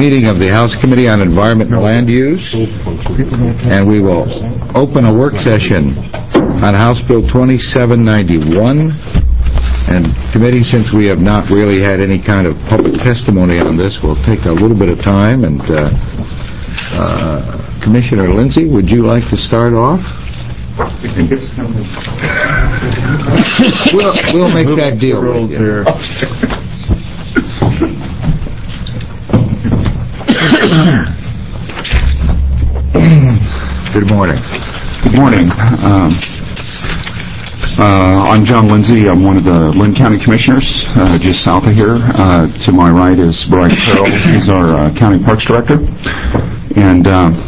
meeting of the House Committee on Environment and Land Use, and we will open a work session on House Bill 2791. And committee, since we have not really had any kind of public testimony on this, we'll take a little bit of time. And Commissioner Lindsay, would you like to start off? We'll make that deal with you. Good morning. Good morning. I'm John Lindsay. I'm one of the Linn County Commissioners, just south of here. To my right is Brian Carroll. He's our County Parks Director. And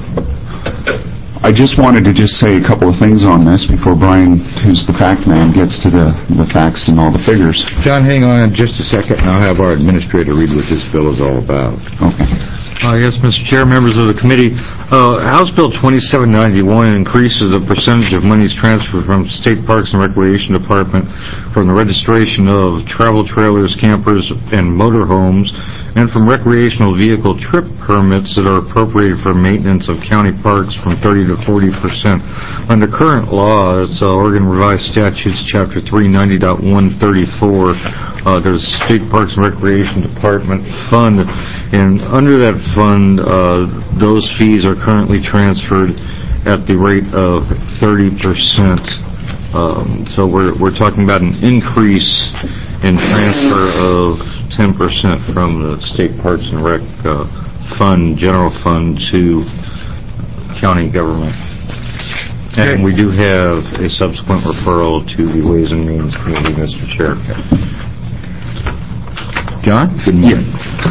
I just wanted to say a couple of things on this before Brian, who's the fact man, gets to the facts and all the figures. John, hang on just a second, and I'll have our administrator read what this bill is all about. Okay. Yes, Mr. Chair, members of the committee. House Bill 2791 increases the percentage of monies transferred from State Parks and Recreation Department from the registration of travel trailers, campers, and motorhomes, and from recreational vehicle trip permits that are appropriated for maintenance of county parks from 30 to 40%. Under current law, it's Oregon Revised Statutes, Chapter 390.134. There's State Parks and Recreation Department fund, and under that fund, those fees are currently transferred at the rate of 30%. So we're talking about an increase in transfer of 10% from the State Parks and Rec fund, general fund, to county government. And we do have a subsequent referral to the Ways and Means Committee, Mr. Chair. John? Good morning.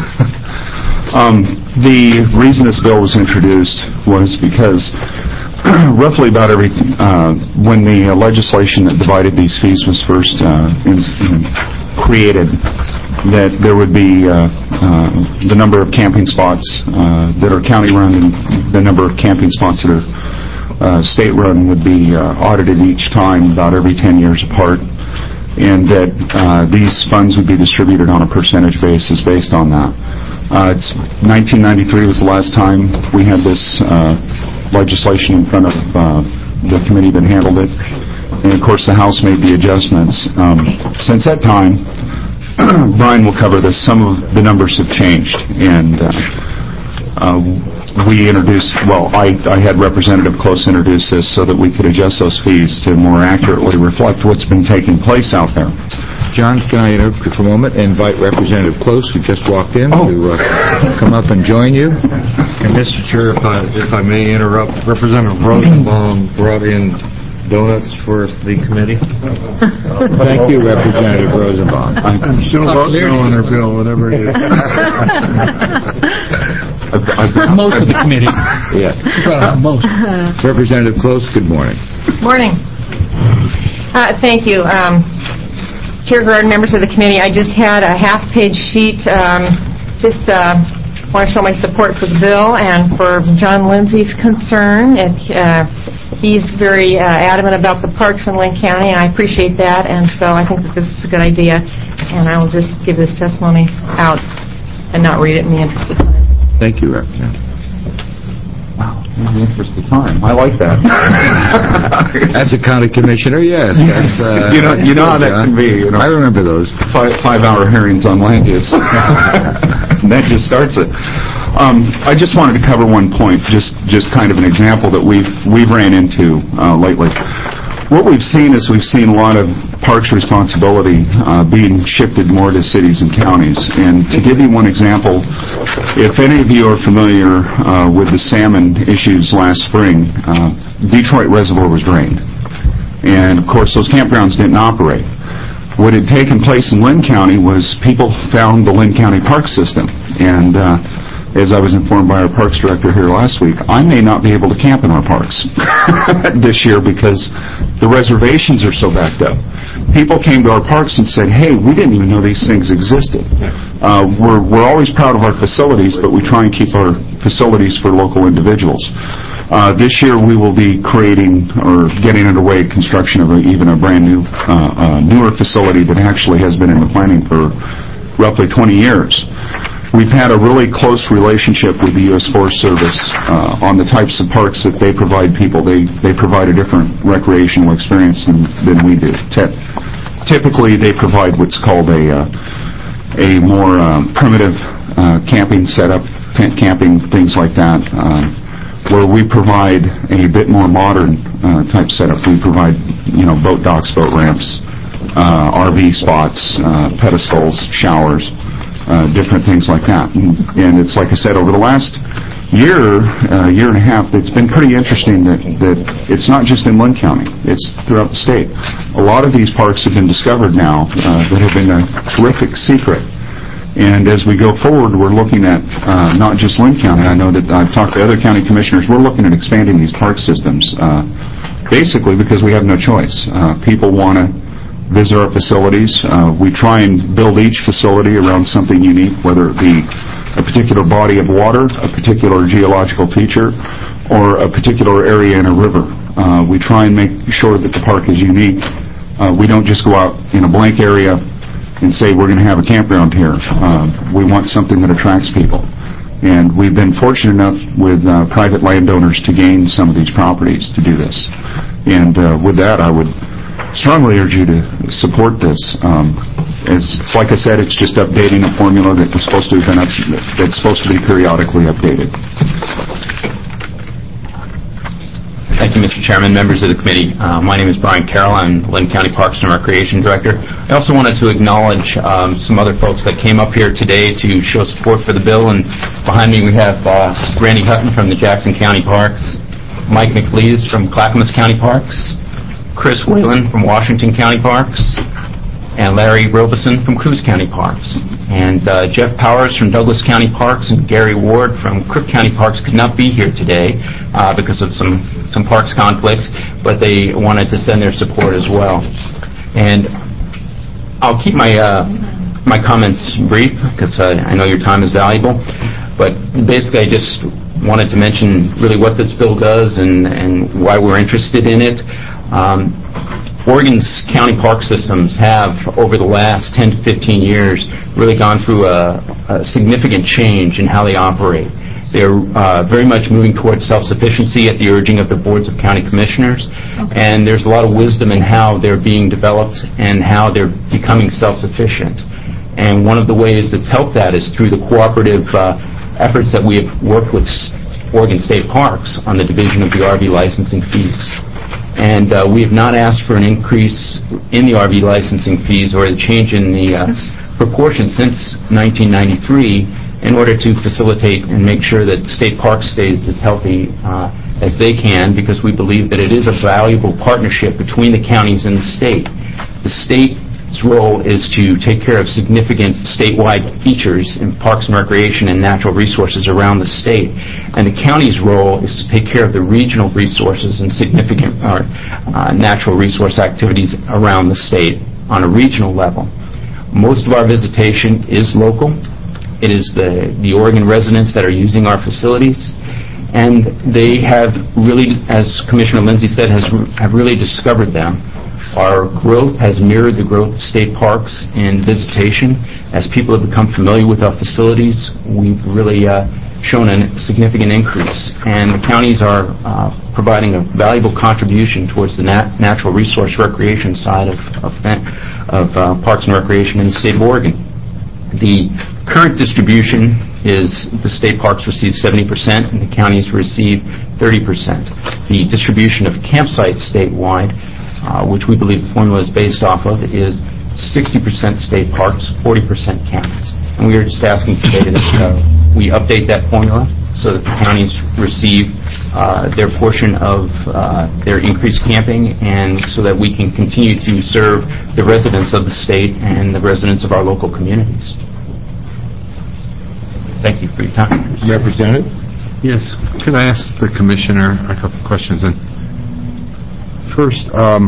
The reason this bill was introduced was because roughly about when the legislation that divided these fees was first created, that there would be the number of camping spots that are county-run and the number of camping spots that are state-run would be audited each time, about every 10 years apart, and that these funds would be distributed on a percentage basis based on that. 1993 was the last time we had this legislation in front of the committee that handled it, and of course the House made the adjustments. Since that time, Brian will cover this, some of the numbers have changed, and we introduced, I had Representative Close introduce this so that we could adjust those fees to more accurately reflect what's been taking place out there. John, can I interrupt you for a moment and invite Representative Close, who just walked in, to come up and join you? And Mr. Chair, if I may interrupt, Representative Rosenbaum brought in donuts for the committee. Thank you, Representative Rosenbaum. I'm still voting no on her bill, whatever it is. Most of the committee. Yeah. Most. Representative Close, good morning. Morning. Thank you. Chair Gordon, members of the committee, I just had a half-page sheet. Just want to show my support for the bill and for John Lindsay's concern. He's very adamant about the parks in Linn County, and I appreciate that, and so I think that this is a good idea, and I will just give this testimony out and not read it in the interest of time. Thank you, Representative. Wow, in the interest of time. I like that. As a county commissioner, yes. That's, you know how that can be. I remember those. 5-hour hearings on land use. That just starts it. I just wanted to cover one point, just kind of an example that we've ran into lately. What we've seen is we've seen a lot of parks responsibility being shifted more to cities and counties. And to give you one example, if any of you are familiar with the salmon issues last spring, Detroit Reservoir was drained. And of course those campgrounds didn't operate. What had taken place in Linn County was people found the Linn County park system. And as I was informed by our parks director here last week, I may not be able to camp in our parks this year because the reservations are so backed up. People came to our parks and said, hey, we didn't even know these things existed. We're always proud of our facilities, but we try and keep our facilities for local individuals. This year we will be creating or getting underway construction of even a brand new, newer facility that actually has been in the planning for roughly 20 years. We've had a really close relationship with the U.S. Forest Service on the types of parks that they provide people. They provide a different recreational experience than we do. Typically, they provide what's called a more primitive camping setup, tent camping, things like that, where we provide a bit more modern type setup. We provide, boat docks, boat ramps, RV spots, pedestals, showers, different things like that. And it's like I said, over the last year and a half, it's been pretty interesting that it's not just in Linn County, it's throughout the state. A lot of these parks have been discovered now that have been a terrific secret. And as we go forward, we're looking at not just Linn County. I know that I've talked to other county commissioners. We're looking at expanding these park systems, basically because we have no choice. People want to visit our facilities. We try and build each facility around something unique, whether it be a particular body of water, a particular geological feature, or a particular area in a river. We try and make sure that the park is unique. We don't just go out in a blank area and say we're going to have a campground here. We want something that attracts people. And we've been fortunate enough with private landowners to gain some of these properties to do this. And with that, I would strongly urge you to support this. It's like I said, it's just updating a formula that was supposed to have been that's supposed to be periodically updated. Thank you, Mr. Chairman, members of the committee. My name is Brian Carroll. I'm Linn County Parks and Recreation Director. I also wanted to acknowledge some other folks that came up here today to show support for the bill. And behind me we have Randy Hutton from the Jackson County Parks, Mike McLeese from Clackamas County Parks, Chris Whalen from Washington County Parks, and Larry Robeson from Coos County Parks. And Jeff Powers from Douglas County Parks and Gary Ward from Crook County Parks could not be here today because of some parks conflicts, but they wanted to send their support as well. And I'll keep my comments brief because I know your time is valuable, but basically I just wanted to mention really what this bill does and why we're interested in it. Oregon's county park systems have, over the last 10 to 15 years, really gone through a significant change in how they operate. They're very much moving towards self-sufficiency at the urging of the boards of county commissioners, and there's a lot of wisdom in how they're being developed and how they're becoming self-sufficient. And one of the ways that's helped that is through the cooperative efforts that we have worked with Oregon State Parks on the division of the RV licensing fees. And we have not asked for an increase in the RV licensing fees or a change in the proportion since 1993 in order to facilitate and make sure that State Parks stays as healthy as they can, because we believe that it is a valuable partnership between the counties and the state. The state's role is to take care of significant statewide features in parks and recreation and natural resources around the state. And the county's role is to take care of the regional resources and significant natural resource activities around the state on a regional level. Most of our visitation is local. It is the Oregon residents that are using our facilities. And they have really, as Commissioner Lindsay said, have really discovered them. Our growth has mirrored the growth of state parks in visitation. As people have become familiar with our facilities, we've really shown a significant increase. And the counties are providing a valuable contribution towards the natural resource recreation side of parks and recreation in the state of Oregon. The current distribution is the state parks receive 70% and the counties receive 30%. The distribution of campsites statewide, which we believe the formula is based off of, is 60% state parks, 40% counties. And we are just asking today that we update that formula so that the counties receive their portion of their increased camping, and so that we can continue to serve the residents of the state and the residents of our local communities. Thank you for your time. Representative? Yes. Could I ask the Commissioner a couple of questions? First,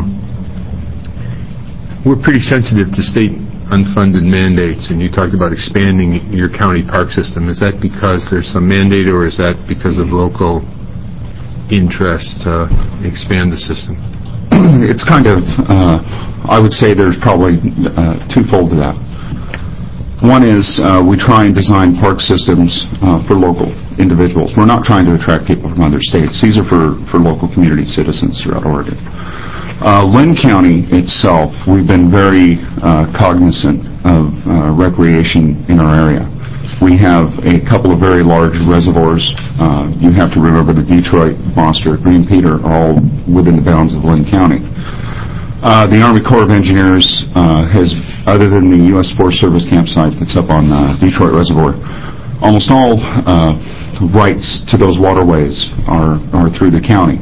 we're pretty sensitive to state unfunded mandates, and you talked about expanding your county park system. Is that because there's some mandate, or is that because of local interest to expand the system? It's kind of, I would say there's probably twofold to that. One is we try and design park systems for local individuals. We're not trying to attract people from other states. These are for local community citizens throughout Oregon. Lynn County itself, we've been very cognizant of recreation in our area. We have a couple of very large reservoirs. You have to remember that Detroit, Foster, Green Peter are all within the bounds of Lynn County. The Army Corps of Engineers has, other than the U.S. Forest Service campsite that's up on Detroit Reservoir, almost all rights to those waterways are through the county.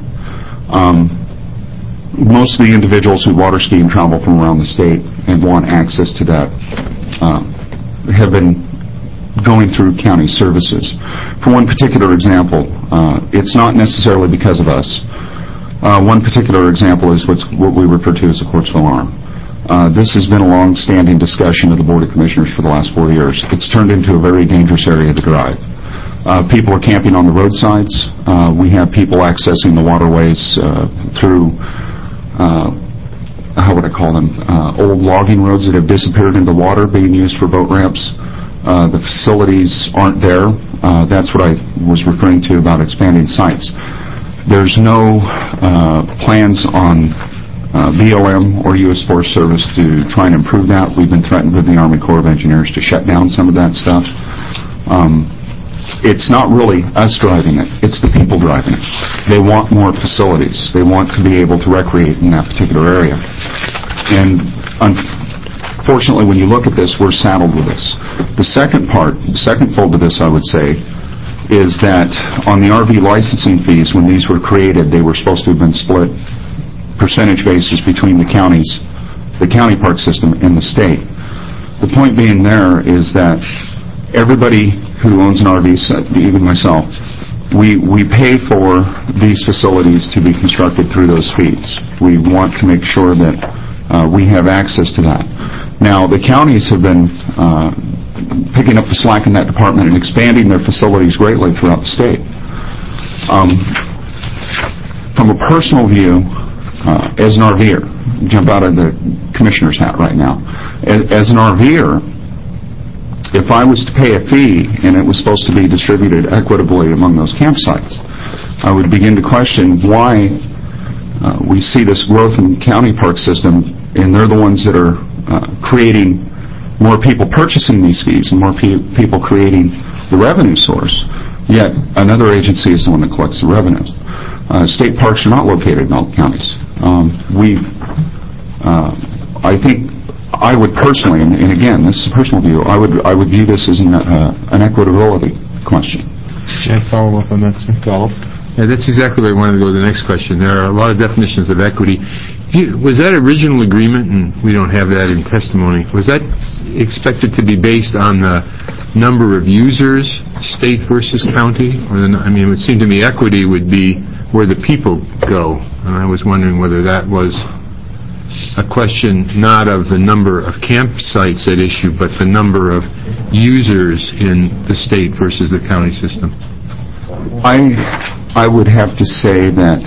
Most of the individuals who water ski and travel from around the state and want access to that have been going through county services. For one particular example, it's not necessarily because of us. One particular example is what we refer to as the Quartzville Arm. This has been a long-standing discussion of the Board of Commissioners for the last 4 years. It's turned into a very dangerous area to drive. People are camping on the roadsides. We have people accessing the waterways through how would I call them, old logging roads that have disappeared into water being used for boat ramps. The facilities aren't there. That's what I was referring to about expanding sites. There's no plans on BLM or U.S. Forest Service to try and improve that. We've been threatened with the Army Corps of Engineers to shut down some of that stuff. It's not really us driving it, it's the people driving it. They want more facilities. They want to be able to recreate in that particular area. And unfortunately, when you look at this, we're saddled with this. The second fold to this, I would say, is that on the RV licensing fees, when these were created, they were supposed to have been split percentage basis between the counties, the county park system, and the state. The point being there is that everybody who owns an RV, even myself, we pay for these facilities to be constructed through those fees. We want to make sure that we have access to that. Now, the counties have been picking up the slack in that department and expanding their facilities greatly throughout the state. From a personal view, as an RVer, jump out of the commissioner's hat right now. As an RVer, if I was to pay a fee and it was supposed to be distributed equitably among those campsites, I would begin to question why we see this growth in the county park system, and they're the ones that are creating more people purchasing these fees and more people creating the revenue source, yet another agency is the one that collects the revenue. State parks are not located in all counties. I think I would personally, and again, this is a personal view, I would view this as an equitability question. Can I follow up on that, sir? Yeah, that's exactly where I wanted to go to the next question. There are a lot of definitions of equity. Was that original agreement, and we don't have that in testimony, was that expected to be based on the number of users, state versus county? It would seem to me equity would be where the people go, and I was wondering whether that was a question not of the number of campsites at issue, but the number of users in the state versus the county system. I would have to say that,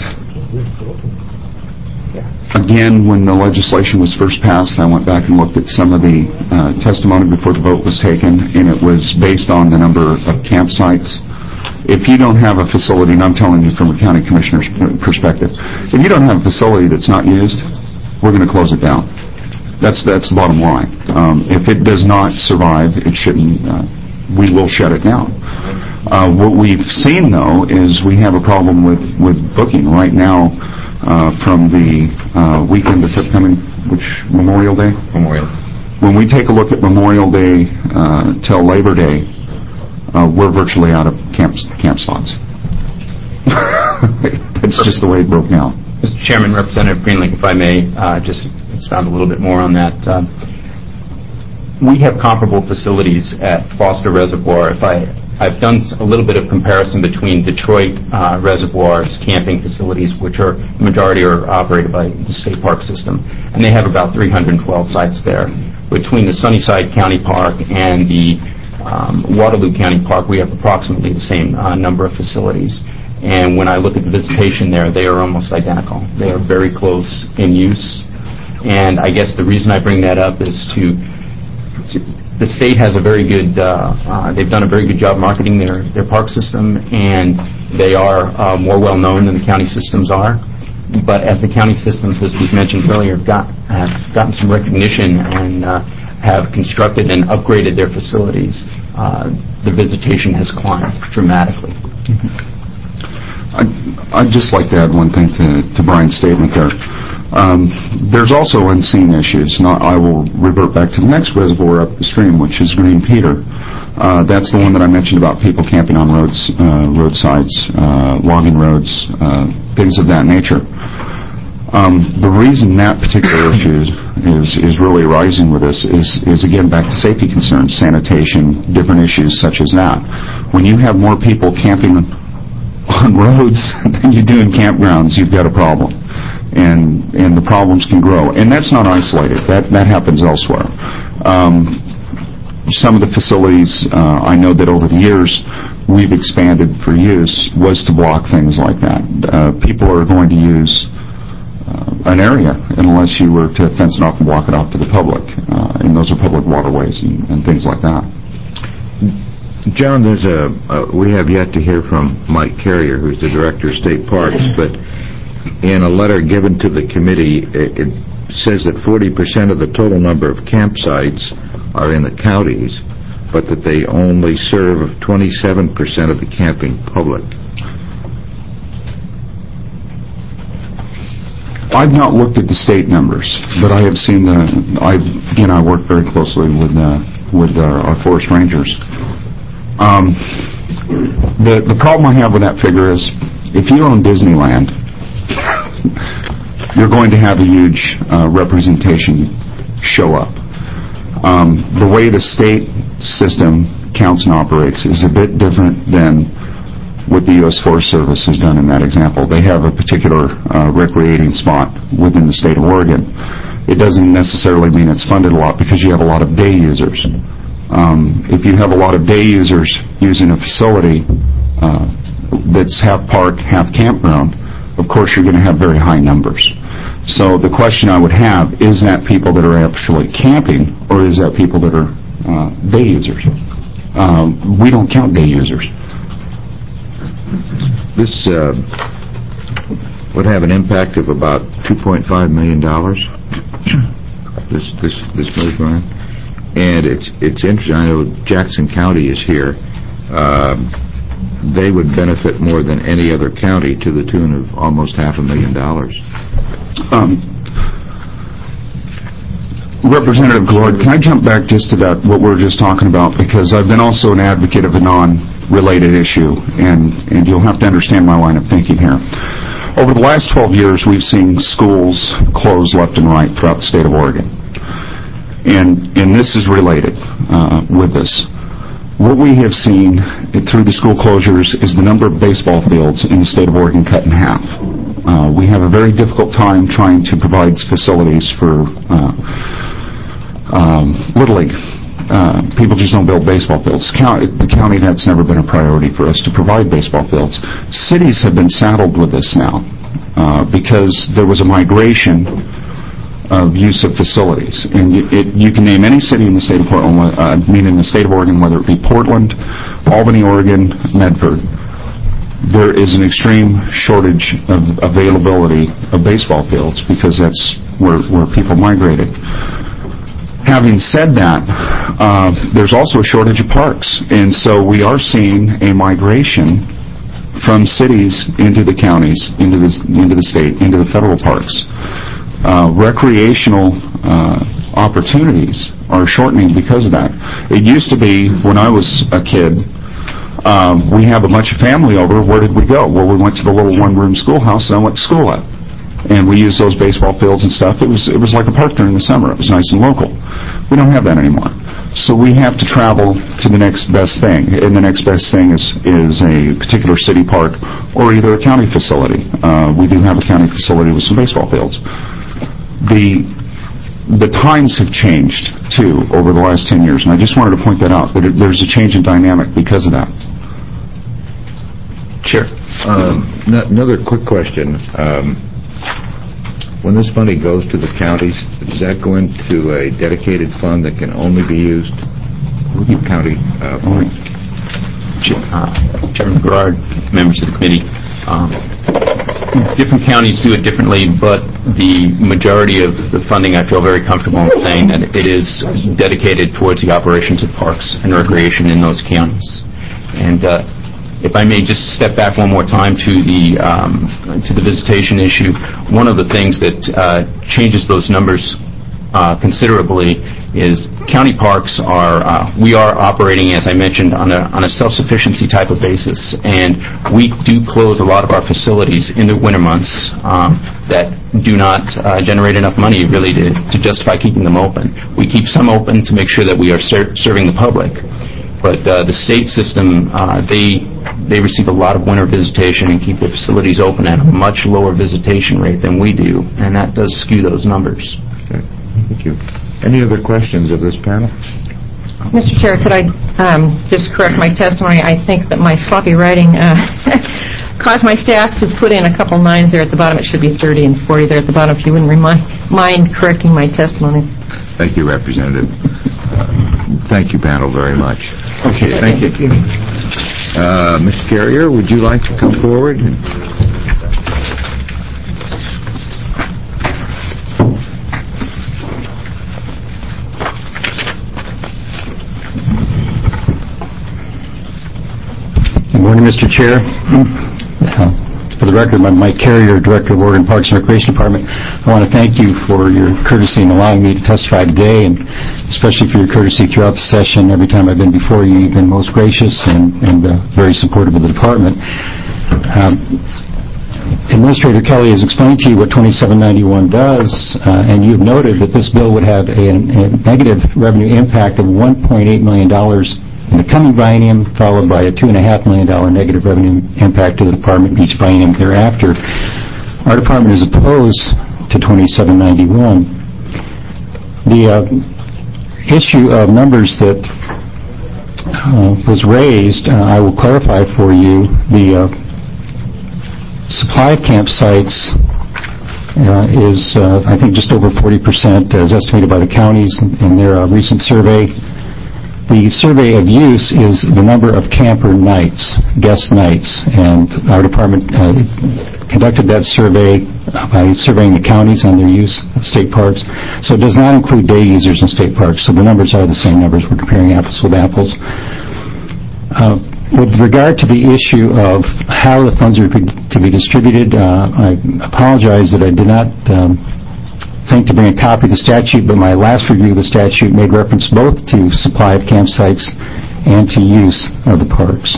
again, when the legislation was first passed, I went back and looked at some of the testimony before the vote was taken, and it was based on the number of campsites. If you don't have a facility, and I'm telling you from a county commissioner's perspective, if you don't have a facility that's not used, we're going to close it down. That's the bottom line. If it does not survive, it shouldn't. We will shut it down. What we've seen, though, is we have a problem with booking right now from the weekend that's upcoming, which Memorial Day. When we take a look at Memorial Day till Labor Day, we're virtually out of camp slots. That's just the way it broke down. Mr. Chairman, Representative Greenlink, if I may just expound a little bit more on that. We have comparable facilities at Foster Reservoir. I've done a little bit of comparison between Detroit Reservoir's camping facilities, which are the majority are operated by the state park system, and they have about 312 sites there. Between the Sunnyside County Park and the Waterloo County Park, we have approximately the same number of facilities. And when I look at the visitation there, they are almost identical. They are very close in use. And I guess the reason I bring that up is to the state has a very good, they've done a very good job marketing their park system, and they are more well-known than the county systems are. But as the county systems, as we've mentioned earlier, have gotten some recognition and have constructed and upgraded their facilities, the visitation has climbed dramatically. I'd just like to add one thing to Brian's statement there. There's also unseen issues. I will revert back to the next reservoir up the stream, which is Green Peter. That's the one that I mentioned about people camping on roadsides, logging roads, things of that nature. The reason that particular issue is really rising with this is again back to safety concerns, sanitation, different issues such as that. When you have more people camping on roads than you do in campgrounds, you've got a problem. And the problems can grow. And that's not isolated. That happens elsewhere. Some of the facilities, I know that over the years, we've expanded for use, was to block things like that. People are going to use an area unless you were to fence it off and block it off to the public. And those are public waterways and things like that. John, we have yet to hear from Mike Carrier, who's the Director of State Parks, but in a letter given to the committee, it says that 40% of the total number of campsites are in the counties, but that they only serve 27% of the camping public. I've not looked at the state numbers, but I have seen I work very closely with our forest rangers. The problem I have with that figure is, if you own Disneyland, you're going to have a huge representation show up. The way the state system counts and operates is a bit different than what the U.S. Forest Service has done in that example. They have a particular recreating spot within the state of Oregon. It doesn't necessarily mean it's funded a lot because you have a lot of day users. If you have a lot of day users using a facility that's half park, half campground, of course you're going to have very high numbers. So the question I would have, is that people that are actually camping, or is that people that are day users? We don't count day users. This would have an impact of about $2.5 million, this move, Brian. And it's interesting, I know Jackson County is here. They would benefit more than any other county to the tune of almost $500,000. Representative Gord, can I jump back just to that, what we were just talking about? Because I've been also an advocate of a non-related issue, and you'll have to understand my line of thinking here. Over the last 12 years, we've seen schools close left and right throughout the state of Oregon. And this is related with this. What we have seen through the school closures is the number of baseball fields in the state of Oregon cut in half. We have a very difficult time trying to provide facilities for Little League. People just don't build baseball fields. The county, that's never been a priority for us to provide baseball fields. Cities have been saddled with this now because there was a migration of use of facilities. And you can name any city in the state of Portland, in the state of Oregon, whether it be Portland, Albany, Oregon, Medford. There is an extreme shortage of availability of baseball fields because that's where people migrated. Having said that, there's also a shortage of parks. And so we are seeing a migration from cities into the counties, into the state, into the federal parks. Recreational opportunities are shortening because of that. It used to be, when I was a kid, we have a bunch of family over. Where did we go? Well, we went to the little one-room schoolhouse that I went to school at. And we used those baseball fields and stuff. It was like a park during the summer. It was nice and local. We don't have that anymore. So we have to travel to the next best thing. And the next best thing is a particular city park or either a county facility. We do have a county facility with some baseball fields. The times have changed, too, over the last 10 years. And I just wanted to point that out, that there's a change in dynamic because of that. Sure. Another quick question. When this money goes to the counties, does that go into a dedicated fund that can only be used county. Chairman Gerard, members of the committee. Different counties do it differently, but the majority of the funding, I feel very comfortable in saying that it is dedicated towards the operations of parks and recreation in those counties. And if I may just step back one more time to the visitation issue, one of the things that changes those numbers considerably is county parks we are operating, as I mentioned, on a self-sufficiency type of basis, and we do close a lot of our facilities in the winter months that do not generate enough money really to justify keeping them open. We keep some open to make sure that we are serving the public, but the state system, they receive a lot of winter visitation and keep their facilities open at a much lower visitation rate than we do, and that does skew those numbers. Okay. Thank you. Any other questions of this panel? Mr. Chair, could I just correct my testimony? I think that my sloppy writing caused my staff to put in a couple nines there at the bottom. It should be 30 and 40 there at the bottom, if you wouldn't mind correcting my testimony. Thank you, Representative. Thank you, panel, very much. Okay, thank you. Mr. Carrier, would you like to come forward? Good morning, Mr. Chair. For the record, I'm Mike Carrier, Director of Oregon Parks and Recreation Department. I want to thank you for your courtesy in allowing me to testify today, and especially for your courtesy throughout the session. Every time I've been before you, you've been most gracious and very supportive of the department. Administrator Kelly has explained to you what 2791 does, and you've noted that this bill would have a negative revenue impact of $1.8 million in the coming biennium, followed by a $2.5 million negative revenue impact to the department each biennium thereafter. Our department is opposed to 2791. The issue of numbers that was raised, I will clarify for you. The supply of campsites is, I think, just over 40%, as estimated by the counties in their recent survey. The survey of use is the number of camper nights, guest nights, and our department conducted that survey by surveying the counties on their use of state parks. So it does not include day users in state parks, so the numbers are the same numbers. We're comparing apples with apples. With regard to the issue of how the funds are to be distributed, I apologize that I did not think to bring a copy of the statute, but my last review of the statute made reference both to supply of campsites and to use of the parks.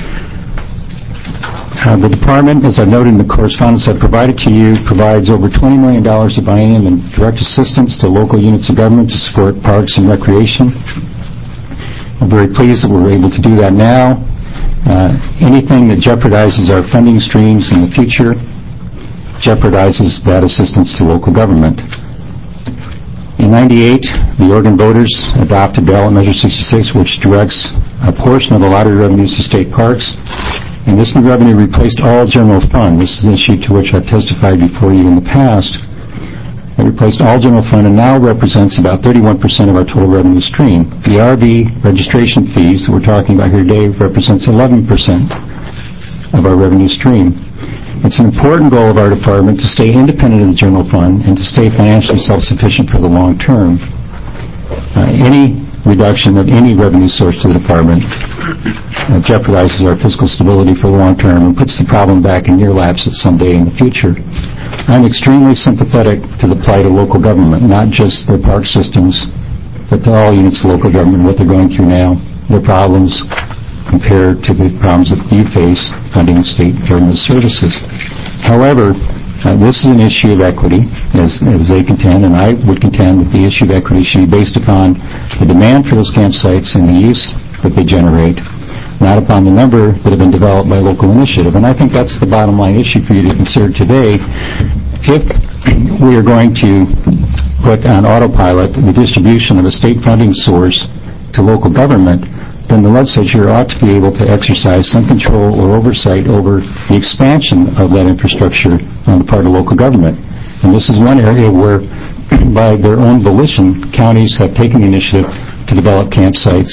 The department, as I've noted in the correspondence I've provided to you, provides over $20 million a biennium in direct assistance to local units of government to support parks and recreation. I'm very pleased that we're able to do that now. Anything that jeopardizes our funding streams in the future jeopardizes that assistance to local government. In '98, the Oregon voters adopted Ballot Measure 66, which directs a portion of the lottery revenues to state parks, and this new revenue replaced all general fund. This is an issue to which I've testified before you in the past. It replaced all general fund and now represents about 31% of our total revenue stream. The RV registration fees that we're talking about here today represents 11% of our revenue stream. It's an important goal of our department to stay independent of the general fund and to stay financially self-sufficient for the long term. Any reduction of any revenue source to the department jeopardizes our fiscal stability for the long term and puts the problem back in your laps at some day in the future. I'm extremely sympathetic to the plight of local government, not just their park systems, but to all units of local government, what they're going through now, their problems compared to the problems that you face funding state government services. However, this is an issue of equity, as they contend, and I would contend that the issue of equity should be based upon the demand for those campsites and the use that they generate, not upon the number that have been developed by local initiative. And I think that's the bottom line issue for you to consider today. If we are going to put on autopilot the distribution of a state funding source to local government, then the legislature ought to be able to exercise some control or oversight over the expansion of that infrastructure on the part of local government. And this is one area where, by their own volition, counties have taken the initiative to develop campsites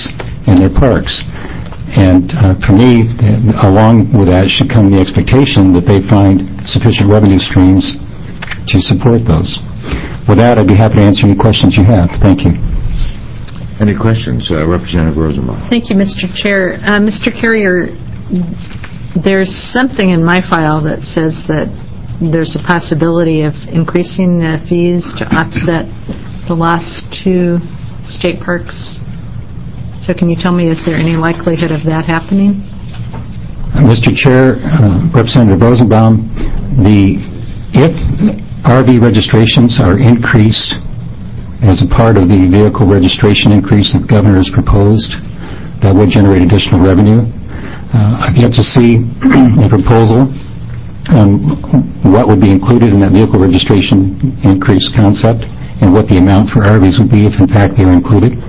in their parks. And for me, along with that should come the expectation that they find sufficient revenue streams to support those. With that, I'd be happy to answer any questions you have. Thank you. Any questions? Representative Rosenbaum. Thank you, Mr. Chair. Mr. Carrier, there's something in my file that says that there's a possibility of increasing the fees to offset the loss to state parks. So can you tell me, is there any likelihood of that happening? Mr. Chair, Representative Rosenbaum, if RV registrations are increased as a part of the vehicle registration increase that the governor has proposed, that would generate additional revenue. I've yet to see a proposal on what would be included in that vehicle registration increase concept and what the amount for RVs would be if in fact they are included.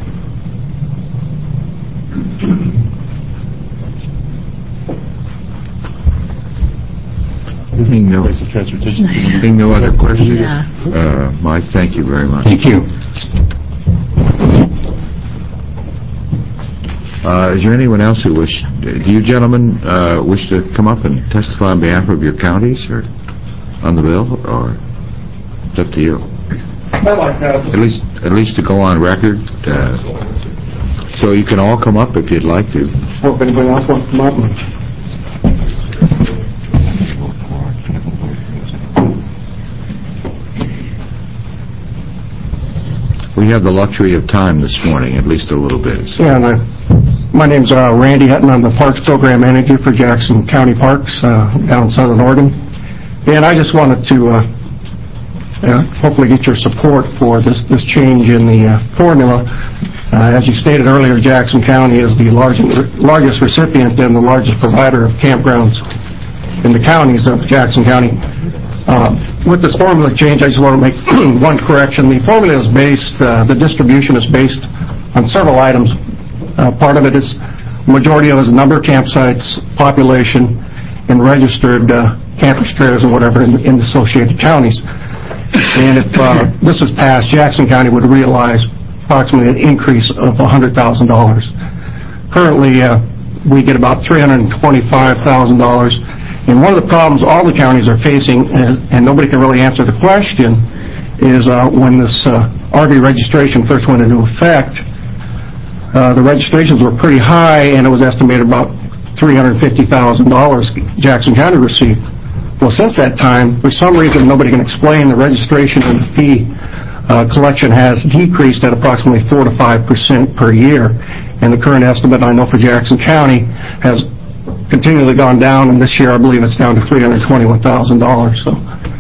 Being no other questions, Yeah. Mike, thank you very much. Thank you. Is there anyone else who do you gentlemen wish to come up and testify on behalf of your counties or on the bill, or it's up to you? At least to go on record, so you can all come up if you'd like to. If anybody else wants to come up. We have the luxury of time this morning, at least a little bit. So. Yeah, my name's Randy Hutton. I'm the Parks Program Manager for Jackson County Parks down in Southern Oregon. And I just wanted to hopefully get your support for this change in the formula. As you stated earlier, Jackson County is the largest recipient and the largest provider of campgrounds in the counties of Jackson County. With this formula change, I just want to make one correction. The formula is based, the distribution is based on several items. Part of it is, the majority of it is number of campsites, population, and registered campers, trailers, and whatever in the associated counties. And if this is passed, Jackson County would realize approximately an increase of $100,000. Currently, we get about $325,000. And one of the problems all the counties are facing, and nobody can really answer the question, is when this RV registration first went into effect, the registrations were pretty high, and it was estimated about $350,000 Jackson County received. Well, since that time, for some reason nobody can explain, the registration and the fee collection has decreased at approximately 4 to 5% per year. And the current estimate, I know for Jackson County, has continually gone down, and this year I believe it's down to $321,000. So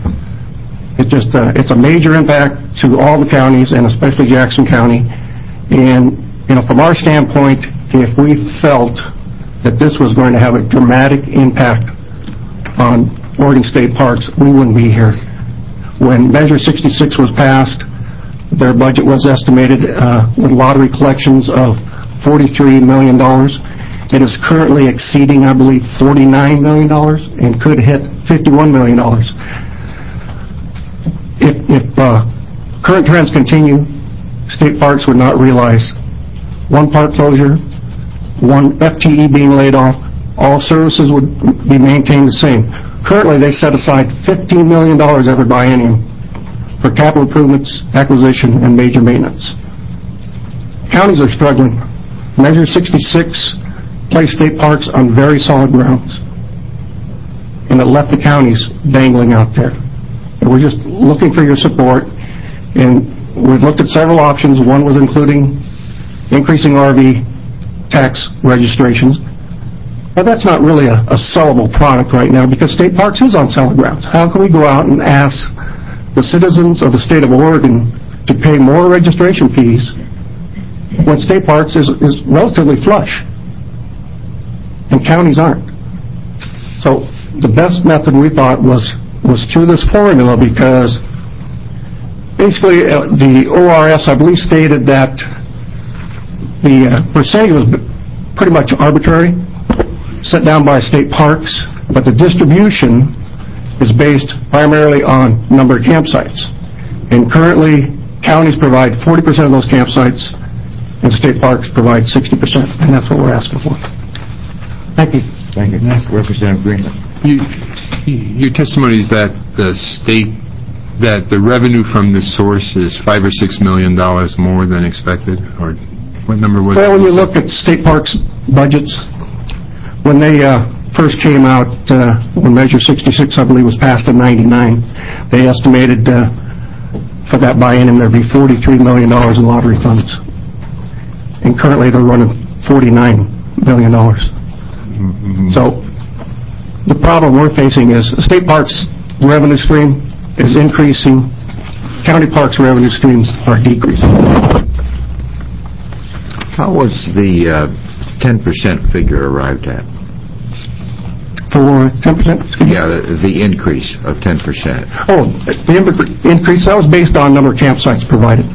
it's a major impact to all the counties, and especially Jackson County. And from our standpoint, if we felt that this was going to have a dramatic impact on Oregon State Parks, we wouldn't be here. When Measure 66 was passed, their budget was estimated with lottery collections of $43 million. It is currently exceeding, I believe, $49 million and could hit $51 million. If current trends continue, state parks would not realize one park closure, one FTE being laid off, all services would be maintained the same. Currently, they set aside $15 million every biennium for capital improvements, acquisition, and major maintenance. Counties are struggling. Measure 66 placed state parks on very solid grounds, and it left the counties dangling out there. And we're just looking for your support, and we've looked at several options. One was including increasing RV tax registrations, but that's not really a sellable product right now because state parks is on solid grounds. How can we go out and ask the citizens of the state of Oregon to pay more registration fees when state parks is relatively flush and counties aren't? So the best method we thought was through this formula, because basically the ORS, I believe, stated that the percentage was pretty much arbitrary, set down by state parks, but the distribution is based primarily on number of campsites. And currently, counties provide 40% of those campsites, and state parks provide 60%, and that's what we're asking for. Thank you. Thank you. Representative Greenland. Your testimony is that the revenue from this source is $5 or $6 million more than expected, or what number was it? Well, when you look at state parks budgets, when they first came out, when Measure 66, I believe, was passed in '99, they estimated for that biennium there'd be $43 million in lottery funds, and currently they're running $49 million. So the problem we're facing is state parks revenue stream is increasing, county parks revenue streams are decreasing. How was the 10% figure arrived at? For 10%? Yeah, the increase of 10%. Oh, the increase, that was based on number of campsites provided.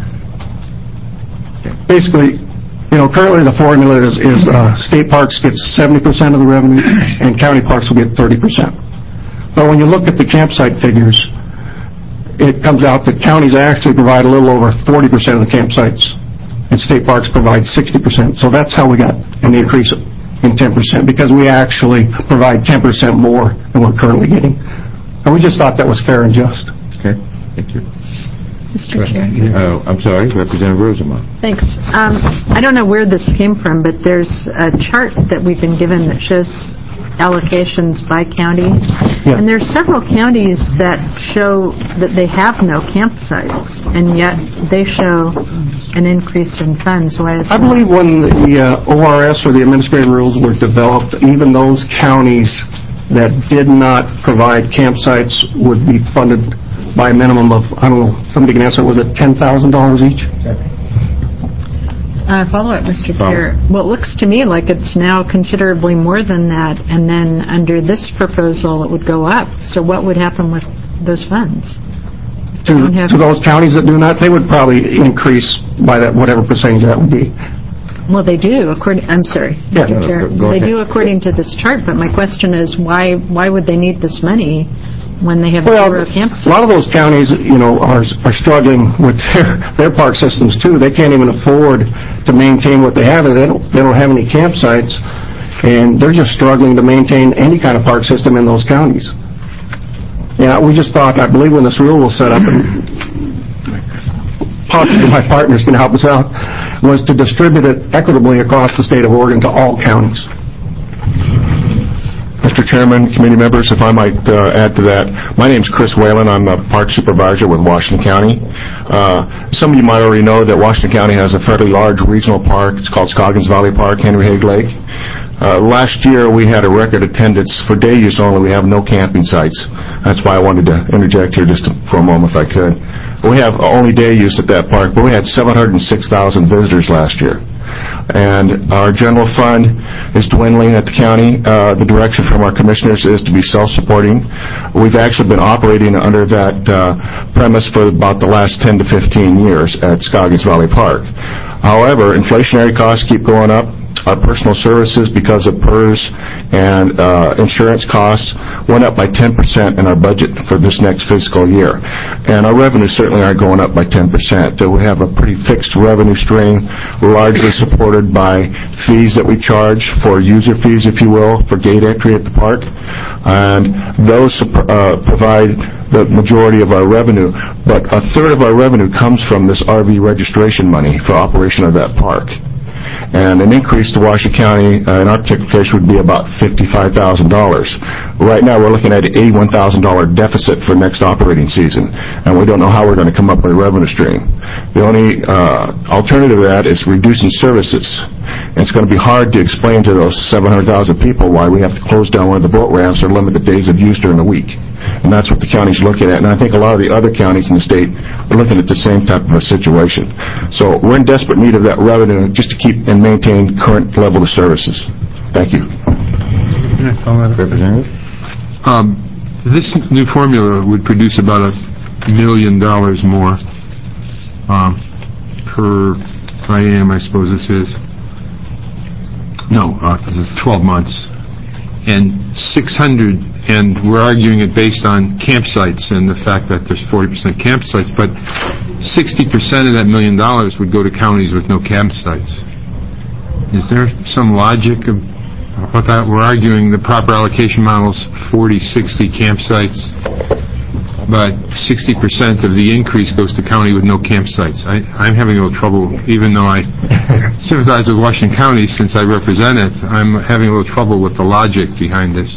Basically, currently the formula is state parks get 70% of the revenue and county parks will get 30%. But when you look at the campsite figures, it comes out that counties actually provide a little over 40% of the campsites and state parks provide 60%. So that's how we got an increase in 10%, because we actually provide 10% more than we're currently getting. And we just thought that was fair and just. Okay, thank you. Mr. Chair. I'm sorry, Representative Rosamond. Thanks. I don't know where this came from, but there's a chart that we've been given that shows allocations by county. Yeah. And there's several counties that show that they have no campsites, and yet they show an increase in funds. Why is that? I believe when the ORS or the administrative rules were developed, even those counties that did not provide campsites would be funded by a minimum of, I don't know, somebody can answer, was it $10,000 each? Follow-up, Mr. Chair. Well, it looks to me like it's now considerably more than that, and then under this proposal it would go up. So what would happen with those funds? To those counties that do not, they would probably increase by that whatever percentage that would be. Well, they do, I'm sorry, Mr. Chair. They do according to this chart, but my question is why would they need this money when they have zero campsites? A lot of those counties, are struggling with their park systems too. They can't even afford to maintain what they have. They don't have any campsites, and they're just struggling to maintain any kind of park system in those counties. Yeah, we just thought, I believe when this rule was set up, and possibly my partners can help us out, was to distribute it equitably across the state of Oregon to all counties. Mr. Chairman, committee members, if I might add to that. My name's Chris Whalen. I'm the park supervisor with Washington County. Some of you might already know that Washington County has a fairly large regional park. It's called Scoggins Valley Park, Henry Haig Lake. Last year we had a record attendance. For day use only, we have no camping sites. That's why I wanted to interject here just for a moment if I could. We have only day use at that park, but we had 706,000 visitors last year. And our general fund is dwindling at the county. The direction from our commissioners is to be self-supporting. We've actually been operating under that premise for about the last 10 to 15 years at Scoggins Valley Park. However, inflationary costs keep going up. Our personal services, because of PERS and insurance costs, went up by 10% in our budget for this next fiscal year. And our revenues certainly aren't going up by 10%. We have a pretty fixed revenue stream, largely supported by fees that we charge for user fees, if you will, for gate entry at the park. And those provide the majority of our revenue. But a third of our revenue comes from this RV registration money for operation of that park. And an increase to Washington County, in our particular case, would be about $55,000. Right now, we're looking at an $81,000 deficit for next operating season, and we don't know how we're going to come up with a revenue stream. The only alternative to that is reducing services. And it's going to be hard to explain to those 700,000 people why we have to close down one of the boat ramps or limit the days of use during the week. And that's what the county's looking at. And I think a lot of the other counties in the state are looking at the same type of a situation. So we're in desperate need of that revenue just to keep and maintain current level of services. Thank you. This new formula would produce about $1 million more per IAM, I suppose this is. No, 12 months. And 600, and we're arguing it based on campsites and the fact that there's 40% campsites, but 60% of that $1 million would go to counties with no campsites. Is there some logic of that? We're arguing the proper allocation model's 40, 60 campsites, but 60% of the increase goes to county with no campsites. I'm having a little trouble, even though I sympathize with Washington County since I represent it, I'm having a little trouble with the logic behind this.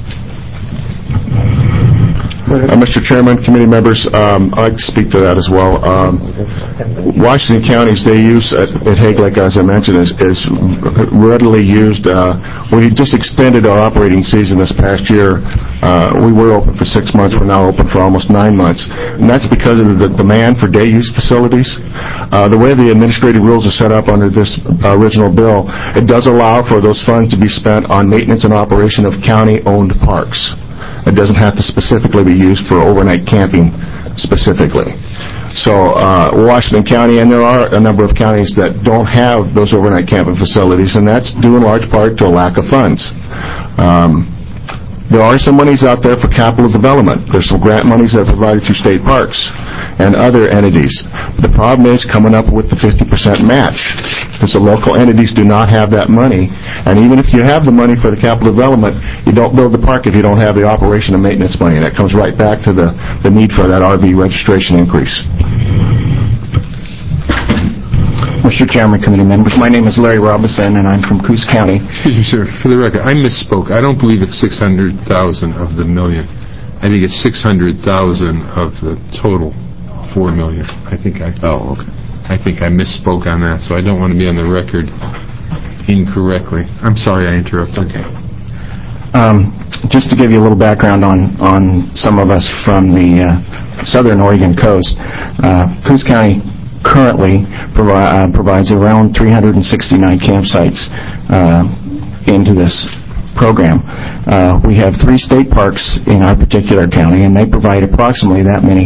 Mr. Chairman, committee members, I'd like to speak to that as well. Washington counties, they use at Hague Lake, as I mentioned, is readily used. We just extended our operating season this past year. We were open for 6 months. We're now open for almost 9 months. And that's because of the demand for day use facilities. The way the administrative rules are set up under this original bill, it does allow for those funds to be spent on maintenance and operation of county-owned parks. It doesn't have to specifically be used for overnight camping specifically. So Washington County, and there are a number of counties that don't have those overnight camping facilities, and that's due in large part to a lack of funds. There are some monies out there for capital development. There's some grant monies that are provided through state parks and other entities. The problem is coming up with the 50% match, because the local entities do not have that money. And even if you have the money for the capital development, you don't build the park if you don't have the operation and maintenance money. And that comes right back to the need for that RV registration increase. Mr. Chairman, committee members, my name is Larry Robinson, and I'm from Coos County. Excuse me, sir. For the record, I misspoke. I don't believe it's 600,000 of the million. I think it's 600,000 of the total 4 million. I think I misspoke on that, so I don't want to be on the record incorrectly. I'm sorry I interrupted. Okay. Just to give you a little background on some of us from the southern Oregon coast, Coos County currently provides around 369 campsites into this program. We have 3 state parks in our particular county, and they provide approximately that many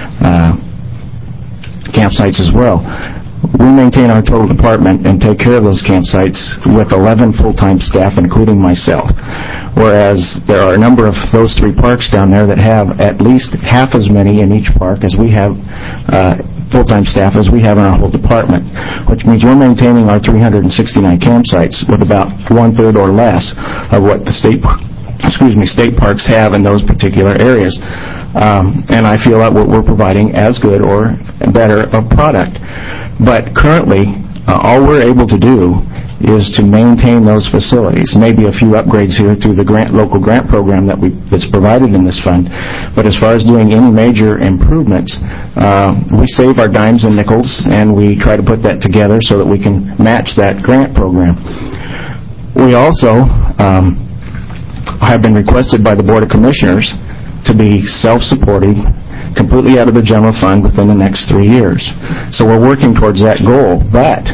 campsites as well. We maintain our total department and take care of those campsites with 11 full-time staff, including myself, whereas there are a number of those 3 parks down there that have at least half as many in each park as we have full-time staff as we have in our whole department, which means we're maintaining our 369 campsites with about 1/3 or less of what the state parks have in those particular areas. And I feel that what we're providing as good or better a product. But currently, all we're able to do is to maintain those facilities. Maybe a few upgrades here through the local grant program that's provided in this fund. But as far as doing any major improvements, we save our dimes and nickels, and we try to put that together so that we can match that grant program. We also have been requested by the Board of Commissioners to be self-supporting, completely out of the general fund within the next 3 years. So we're working towards that goal. But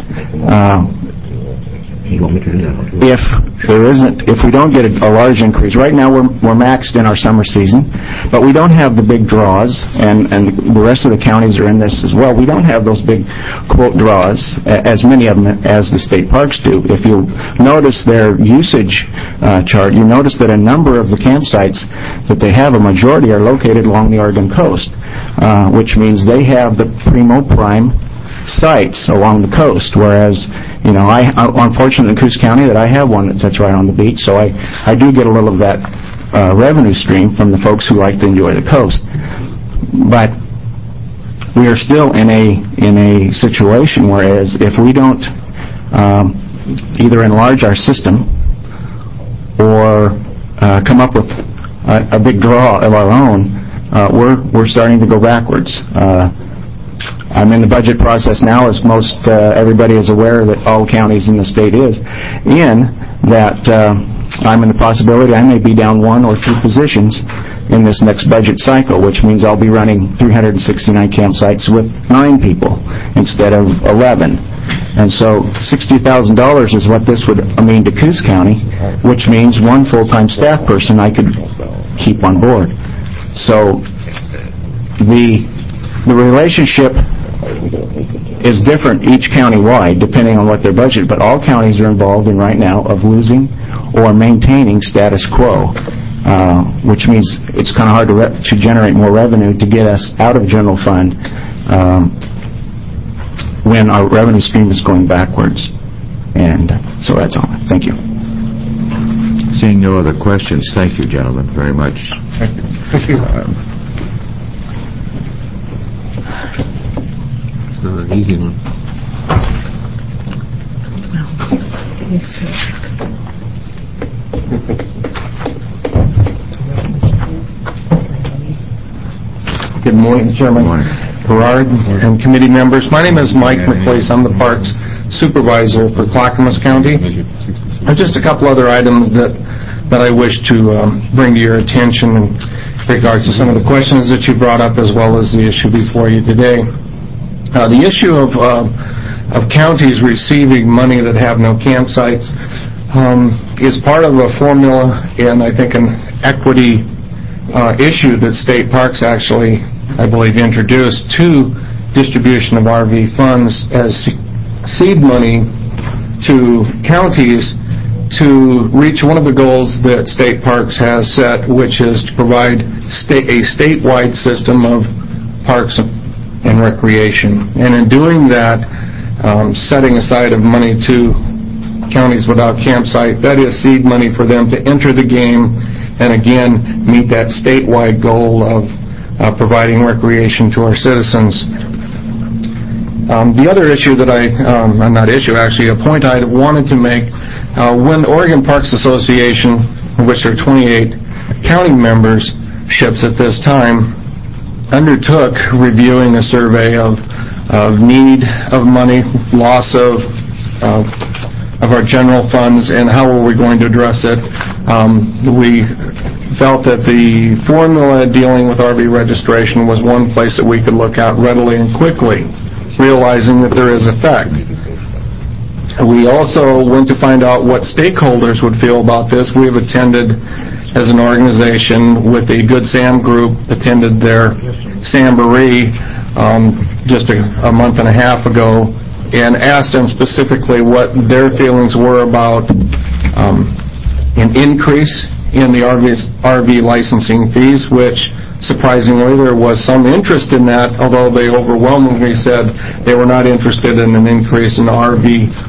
if we don't get a large increase, right now we're maxed in our summer season, but we don't have the big draws, and the rest of the counties are in this as well. We don't have those big quote draws, as many of them as the state parks do. If you notice their usage chart, you notice that a number of the campsites that they have, a majority are located along the Oregon coast, which means they have the prime sites along the coast, whereas I'm fortunate in Coos County that I have one that sits right on the beach, so I do get a little of that revenue stream from the folks who like to enjoy the coast. But we are still in a situation whereas if we don't either enlarge our system or come up with a big draw of our own, we're starting to go backwards. I'm in the budget process now, as most everybody is aware that all counties in the state is, in that I'm in the possibility I may be down 1 or 2 positions in this next budget cycle, which means I'll be running 369 campsites with 9 people instead of 11. And so $60,000 is what this would mean to Coos County, which means 1 full-time staff person I could keep on board. So the relationship is different each county-wide, depending on what their budget, but all counties are involved in right now of losing or maintaining status quo, which means it's kind of hard to generate more revenue to get us out of general fund when our revenue stream is going backwards. And so that's all. Thank you. Seeing no other questions, thank you, gentlemen, very much. Thank you. It's not an easy one. Good morning, Chairman Gerard and committee members. My name is Mike McPlace. I'm the Parks Supervisor for Clackamas County. Just a couple other items that I wish to bring to your attention in regards to some of the questions that you brought up, as well as the issue before you today. The issue of counties receiving money that have no campsites is part of a formula and I think an equity issue that state parks actually, I believe, introduced to distribution of RV funds as seed money to counties to reach one of the goals that state parks has set, which is to provide a statewide system of parks and recreation. And in doing that, setting aside of money to counties without campsite, that is seed money for them to enter the game and again meet that statewide goal of providing recreation to our citizens. The other issue that a point I wanted to make, when Oregon Parks Association, which are 28 county memberships at this time, undertook reviewing a survey of need of money, loss of our general funds, and how were we going to address it. We felt that the formula dealing with RV registration was one place that we could look at readily and quickly, realizing that there is effect. We also went to find out what stakeholders would feel about this. We have attended, as an organization, with the Good Sam Group, attended their Samboree just a month and a half ago, and asked them specifically what their feelings were about an increase in the RV licensing fees, which surprisingly there was some interest in that, although they overwhelmingly said they were not interested in an increase in the RV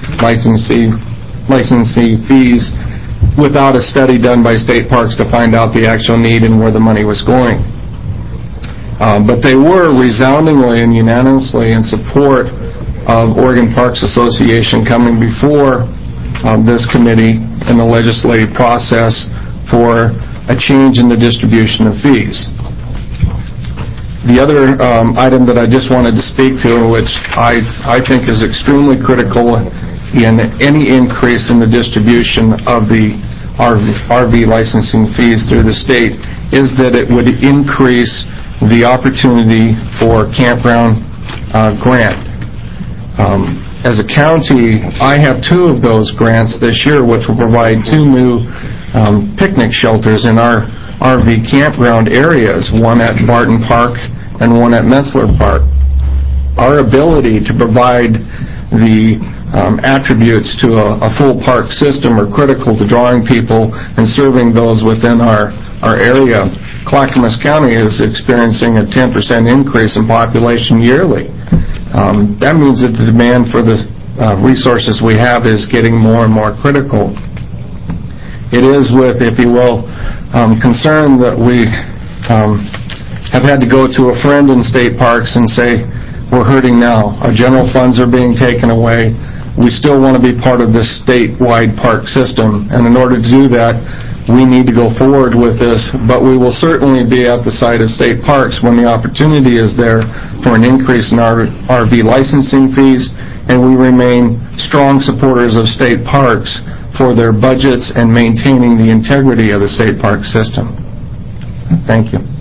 licensing fees without a study done by state parks to find out the actual need and where the money was going. But they were resoundingly and unanimously in support of Oregon Parks Association coming before this committee in the legislative process for a change in the distribution of fees. The other item that I just wanted to speak to, which I think is extremely critical in any increase in the distribution of the RV licensing fees through the state, is that it would increase the opportunity for campground grant. As a county, I have 2 of those grants this year, which will provide 2 new picnic shelters in our RV campground areas, one at Barton Park and one at Metzler Park. Our ability to provide the attributes to a full park system are critical to drawing people and serving those within our area. Clackamas County is experiencing a 10% increase in population yearly. That means that the demand for the resources we have is getting more and more critical. It is with, if you will, concern that we have had to go to a friend in state parks and say, we're hurting now. Our general funds are being taken away. We still want to be part of this statewide park system, and in order to do that, we need to go forward with this, but we will certainly be at the side of state parks when the opportunity is there for an increase in our RV licensing fees, and we remain strong supporters of state parks for their budgets and maintaining the integrity of the state park system. Thank you.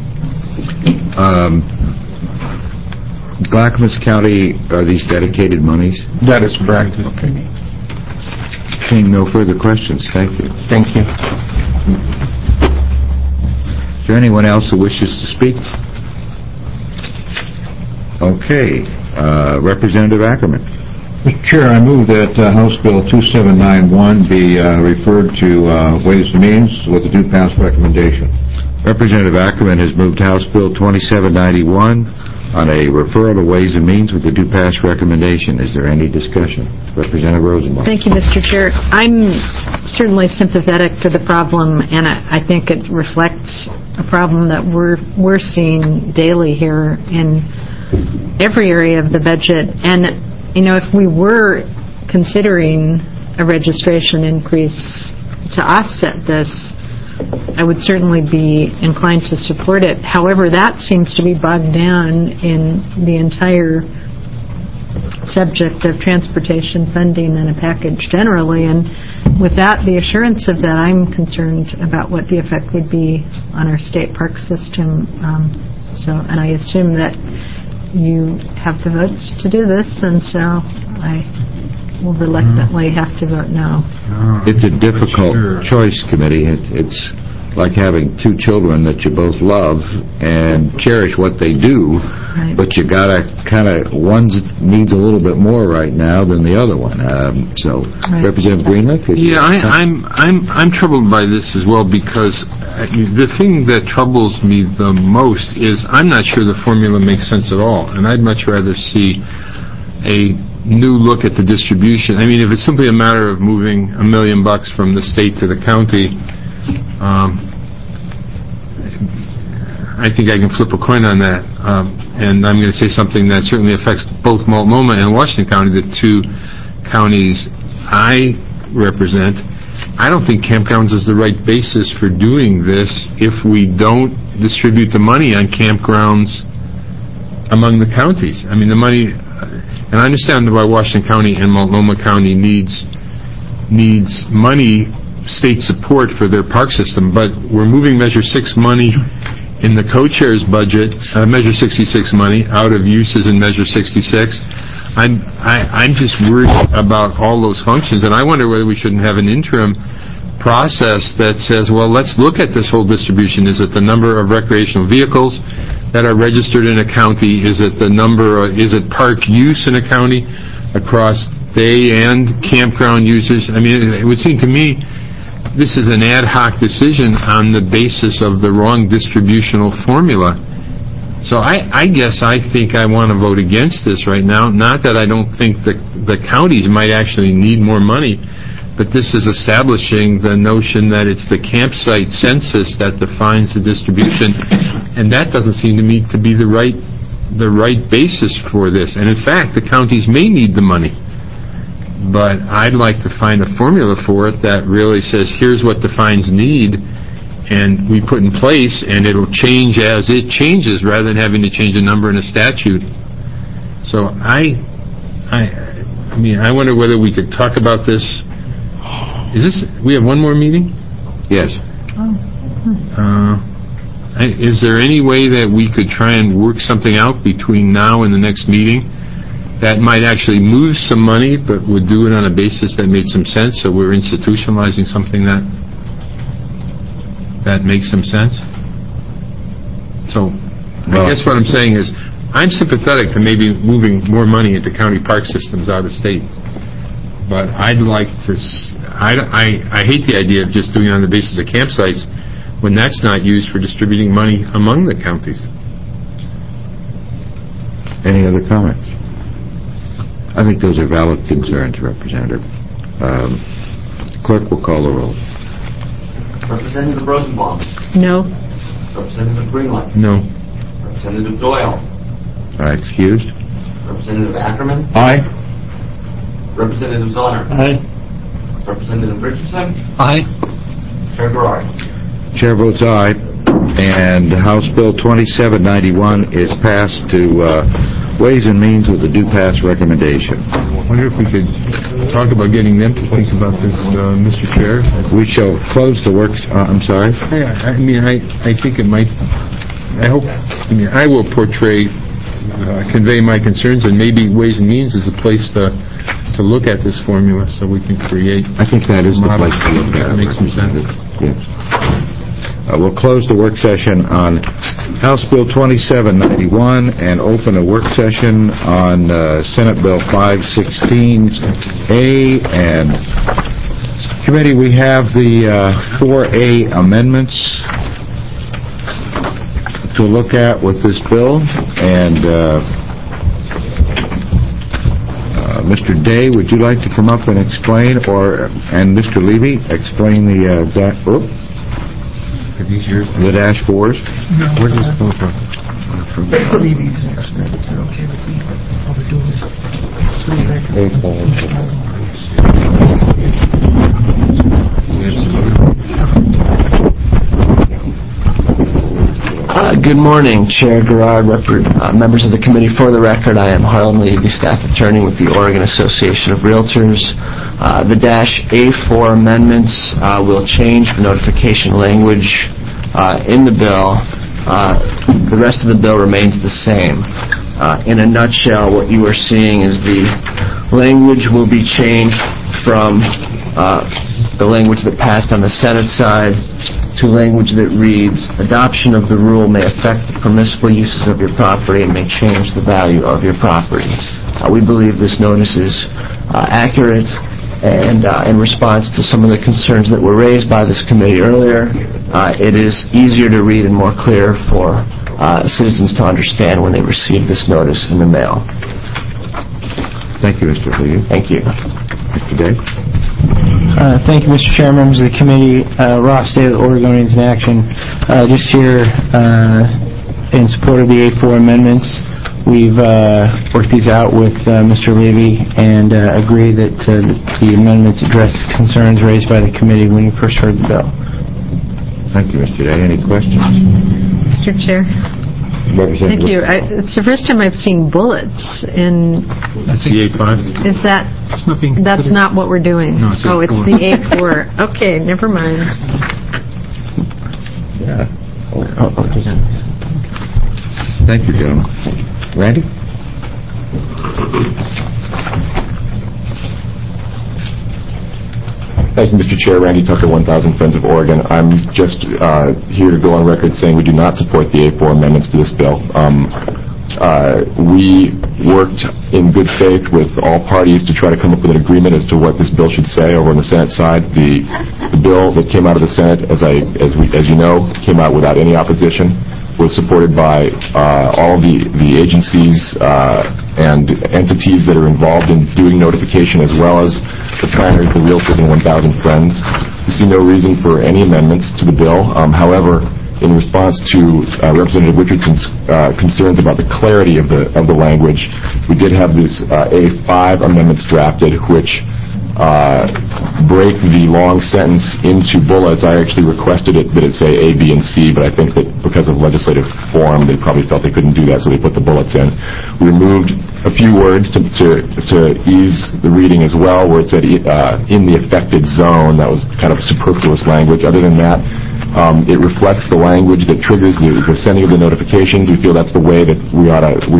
Clackamas County, are these dedicated monies? That is correct. Okay. Seeing no further questions, thank you. Thank you. Is there anyone else who wishes to speak? Okay. Representative Ackerman. Mr. Chair, I move that House Bill 2791 be referred to Ways and Means with a due pass recommendation. Representative Ackerman has moved House Bill 2791 on a referral to Ways and Means with a do-pass recommendation. Is there any discussion? Representative Rosenbaum. Thank you, Mr. Chair. I'm certainly sympathetic to the problem, and I think it reflects a problem that we're seeing daily here in every area of the budget. And, if we were considering a registration increase to offset this, I would certainly be inclined to support it. However, that seems to be bogged down in the entire subject of transportation funding and a package generally, and without the assurance of that, I'm concerned about what the effect would be on our state park system. And I assume that you have the votes to do this, and so I will reluctantly have to vote no. It's a difficult choice, committee. It's like having two children that you both love and cherish what they do, right. But you gotta one needs a little bit more right now than the other one. Right. Representative Greenleaf? Yeah, I'm troubled by this as well, because the thing that troubles me the most is I'm not sure the formula makes sense at all, and I'd much rather see a new look at the distribution. I mean, if it's simply a matter of moving $1 million from the state to the county, I think I can flip a coin on that. And I'm going to say something that certainly affects both Multnomah and Washington County, the two counties I represent. I don't think campgrounds is the right basis for doing this if we don't distribute the money on campgrounds among the counties. I mean, the money, and I understand why Washington County and Multnomah County needs money, state support for their park system, but we're moving Measure 6 money in the co-chair's budget, Measure 66 money, out of uses in Measure 66. I'm just worried about all those functions, and I wonder whether we shouldn't have an interim process that says, well, let's look at this whole distribution. Is it the number of recreational vehicles that are registered in a county? Is it park use in a county across day and campground users? I mean, it would seem to me this is an ad hoc decision on the basis of the wrong distributional formula. So I guess I think I want to vote against this right now. Not that I don't think the counties might actually need more money, but this is establishing the notion that it's the campsite census that defines the distribution, and that doesn't seem to me to be the right basis for this. And in fact, the counties may need the money. But I'd like to find a formula for it that really says, here's what defines need, and we put in place, and it'll change as it changes, rather than having to change a number in a statute. So I mean, I wonder whether we could talk about this. We have one more meeting? Yes. Is there any way that we could try and work something out between now and the next meeting that might actually move some money, but would do it on a basis that made some sense, so we're institutionalizing something that makes some sense? So, I guess what I'm saying is, I'm sympathetic to maybe moving more money into county park systems out of state, but I'd like to, I hate the idea of just doing it on the basis of campsites when that's not used for distributing money among the counties. Any other comments? I think those are valid concerns, Representative. Clerk will call the roll. Representative Rosenbaum. No. Representative Greenleaf. No. Representative Doyle. Excused. Representative Ackerman. Aye. Representative Zonner. Aye. Representative Richardson. Aye. Chair Garrard. Chair votes aye, and House Bill 2791 is passed to Ways and Means with a do-pass recommendation. I wonder if we could talk about getting them to think about this, Mr. Chair. We shall close the works. I'm sorry? I mean, I think it might, I will convey my concerns, and maybe Ways and Means is a place to look at this formula so we can create. I think that is the place to look at it. That makes some sense. Yes. We'll close the work session on House Bill 2791 and open a work session on Senate Bill 516A. And committee, we have the 4A amendments to look at with this bill, and Mr. Day, would you like to come up and explain, and Mr. Levy, explain the dash 4s? No. Where does this come from? Good morning, Chair Gerard, members of the committee. For the record, I am Harlan Levy, staff attorney with the Oregon Association of Realtors. The Dash A4 amendments will change the notification language in the bill. The rest of the bill remains the same. In a nutshell, what you are seeing is the language will be changed from the language that passed on the Senate side to language that reads, adoption of the rule may affect the permissible uses of your property and may change the value of your property. We believe this notice is accurate and in response to some of the concerns that were raised by this committee earlier, it is easier to read and more clear for citizens to understand when they receive this notice in the mail. Thank you, Mr. Levy. Thank you. Mr. Day? Thank you, Mr. Chair, members of the committee. Ross Day with Oregonians in Action. Just here in support of the A4 amendments. We've worked these out with Mr. Levy and agree that the amendments address concerns raised by the committee when you first heard the bill. Thank you, Mr. Day. Any questions? Mr. Chair. Thank you. It's the first time I've seen bullets in... That's the A5? Is that... That's not what we're doing. No, it's it's the A4. Okay, never mind. Yeah. Thank you, gentlemen. Randy? Thank you, Mr. Chair. Randy Tucker, 1,000 Friends of Oregon. I'm just here to go on record saying we do not support the A4 amendments to this bill. We worked in good faith with all parties to try to come up with an agreement as to what this bill should say over on the Senate side. The bill that came out of the Senate, as you know, came out without any opposition, was supported by all the agencies and entities that are involved in doing notification, as well as the planners, the realtors, and 1,000 Friends. We see no reason for any amendments to the bill. However, in response to Representative Richardson's concerns about the clarity of the language, we did have this A5 amendments drafted, which break the long sentence into bullets. I actually requested that it say A, B, and C, but I think that because of legislative form, they probably felt they couldn't do that, so they put the bullets in. We removed a few words to ease the reading as well, where it said in the affected zone. That was kind of superfluous language. Other than that, it reflects the language that triggers the sending of the notifications. We feel that's the way that we ought to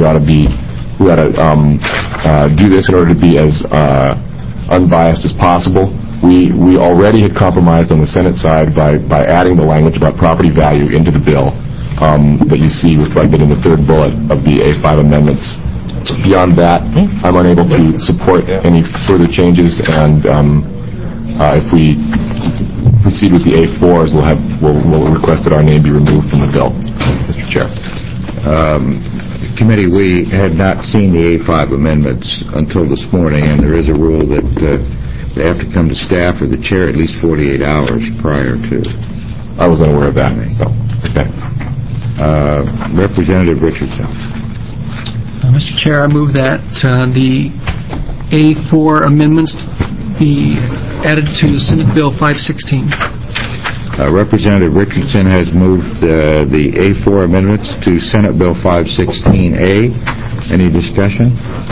do this in order to be as unbiased as possible. We already had compromised on the Senate side by adding the language about property value into the bill that you see reflected in the third bullet of the A5 amendments. Beyond that, I'm unable to support any further changes, and if we proceed with the A4s, we'll request that our name be removed from the bill, Mr. Chair. Committee, we had not seen the A5 amendments until this morning, and there is a rule that they have to come to staff or the chair at least 48 hours prior to. I was unaware of that. So, okay. Representative Richardson. Mr. Chair, I move that the A4 amendments be added to Senate Bill 516. Representative Richardson has moved the A4 amendments to Senate Bill 516A. Any discussion?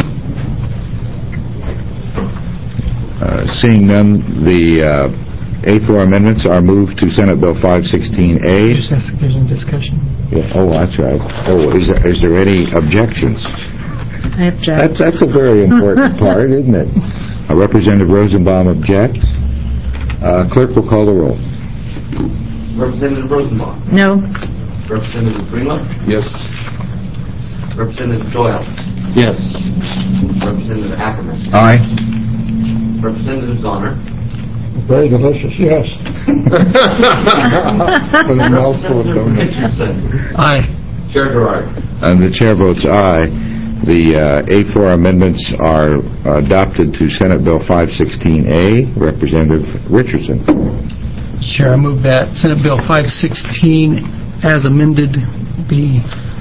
Seeing none, the A4 amendments are moved to Senate Bill 516A. Just ask if there's any discussion. Yeah. Oh, that's right. Oh, is there any objections? I object. That's a very important part, isn't it? Representative Rosenbaum objects. Clerk will call the roll. Representative Rosenbaum. No. Representative Greenland. Yes. Representative Doyle. Yes. Representative Ackerman. Aye. Representative Zahner. Very delicious, yes. Representative Richardson. Aye. Chair Gerard. And the chair votes aye. The A4 amendments are adopted to Senate Bill 516A. Representative Richardson. Chair, I move that Senate Bill 516, as amended, be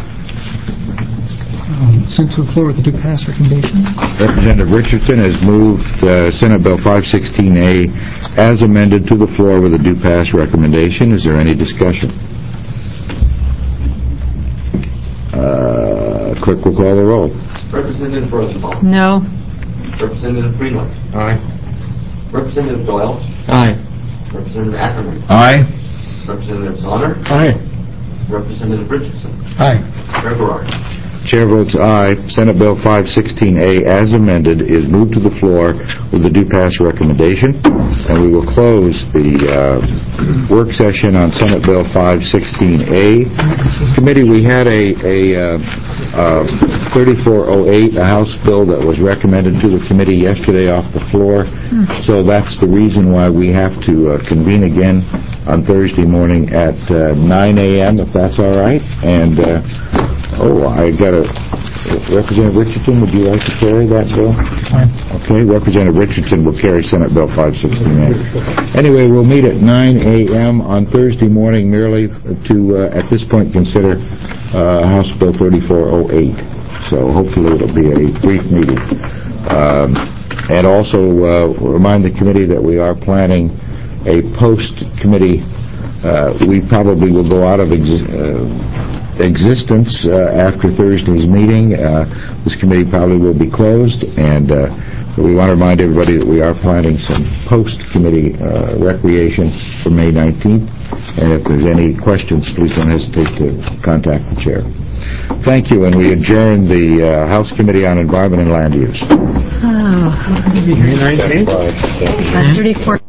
sent to the floor with a due pass recommendation. Representative Richardson has moved Senate Bill 516A as amended to the floor with a due pass recommendation. Is there any discussion? Clerk will call the roll. Representative Rosenbaum. No. Representative Greenwood. Aye. Representative Doyle. Aye. Representative Ackerman. Aye. Representative Zahner. Aye. Representative Richardson. Aye. Chair Gerard. Chair votes aye. Senate Bill 516A, as amended, is moved to the floor with a due pass recommendation, and we will close the work session on Senate Bill 516A. Committee, we had a 3408, a House bill that was recommended to the committee yesterday off the floor, so that's the reason why we have to convene again on Thursday morning at 9 a.m., if that's all right. And I got a... Representative Richardson, would you like to carry that bill? Fine. Okay, Representative Richardson will carry Senate Bill 516A. Anyway, we'll meet at 9 a.m. on Thursday morning merely to, at this point, consider House Bill 3408. So hopefully it'll be a brief meeting. And also remind the committee that we are planning a post-committee. We probably will go out of existence after Thursday's meeting. This committee probably will be closed, and so we want to remind everybody that we are planning some post-committee recreation for May 19th, and if there's any questions, please don't hesitate to contact the chair. Thank you, and we adjourn the House Committee on Environment and Land Use. Oh. 19th? 34.